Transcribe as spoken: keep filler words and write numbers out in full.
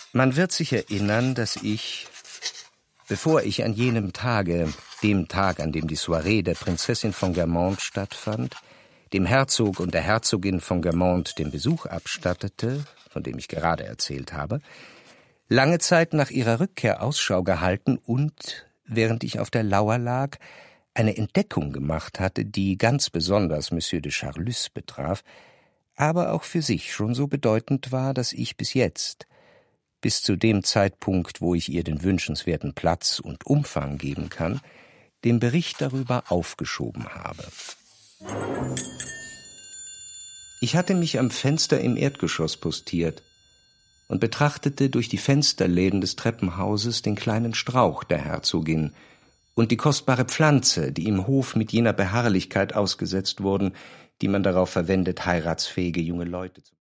Man wird sich erinnern, dass ich, bevor ich an jenem Tage, dem Tag, an dem die Soiree der Prinzessin von Guermantes stattfand, dem Herzog und der Herzogin von Guermantes den Besuch abstattete, von dem ich gerade erzählt habe, lange Zeit nach ihrer Rückkehr Ausschau gehalten und, während ich auf der Lauer lag, eine Entdeckung gemacht hatte, die ganz besonders Monsieur de Charlus betraf, aber auch für sich schon so bedeutend war, dass ich bis jetzt, bis zu dem Zeitpunkt, wo ich ihr den wünschenswerten Platz und Umfang geben kann, den Bericht darüber aufgeschoben habe. Ich hatte mich am Fenster im Erdgeschoss postiert und betrachtete durch die Fensterläden des Treppenhauses den kleinen Strauch der Herzogin und die kostbare Pflanze, die im Hof mit jener Beharrlichkeit ausgesetzt wurden, die man darauf verwendet, heiratsfähige junge Leute zu